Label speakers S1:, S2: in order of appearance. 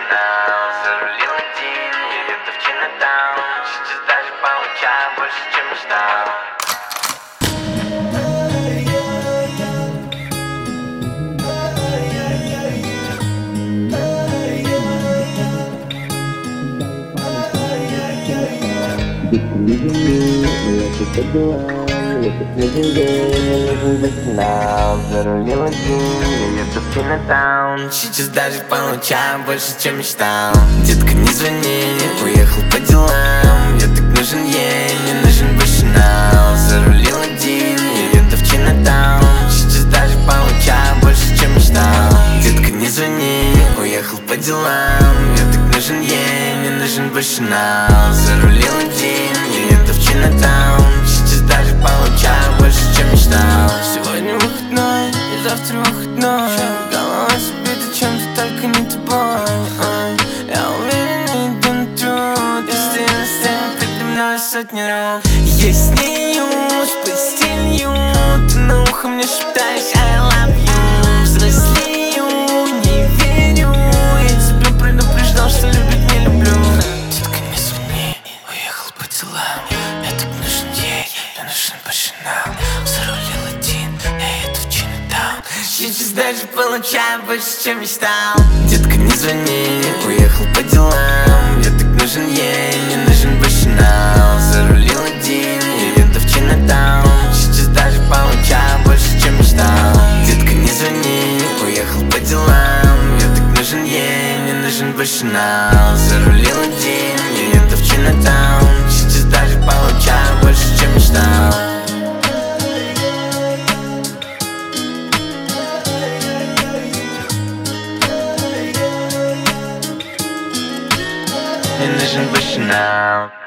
S1: начинал. Зарулил один, я еду в Чинатаун. Сейчас даже получаю больше, чем мечтал. Зарулил один, я еду в Чинатаун. Сейчас даже получаю больше, чем мечтал. Детка, не звони, уехал по делам. Я так нужен ей, не нужен башинал. Зарулил один, я еду в Чинатаун. Сейчас даже получаю больше, чем мечтал. Детка, не звони, уехал по делам. Я так нужен ей, не нужен башинал. Зарулил один, я еду в Чинатаун. Сейчас даже получаю больше, чем мечтал. Сегодня выходной, и завтра выходной. Голова забита чем-то, только не тобой. Я уверен, иду на труд. Если на сцене передо мной сотни рук. Я снеюсь в постелью, ты на ухо мне шептаешь I love you. Взрослею, не верю, я тебя предупреждал, что любить не люблю. Детка, не звони, уехал по делам. Я так нужен ей, я нужен башинал. Зарулил один, я еду в Чинатаун. Сейчас даже получаю больше, чем мечтал. Детка, не звони, уехал по делам. Я так нужен ей, не нужен башинал. Зарулил один, я еду в Чинатаун. Сейчас даже получаю больше, чем мечтал. Детка, не звони, уехал по делам. Я так нужен ей, не нужен башинал. Зарулил один, я еду в Чинатаун. Сейчас даже получаю больше, чем мечтал. Не нужен башинал.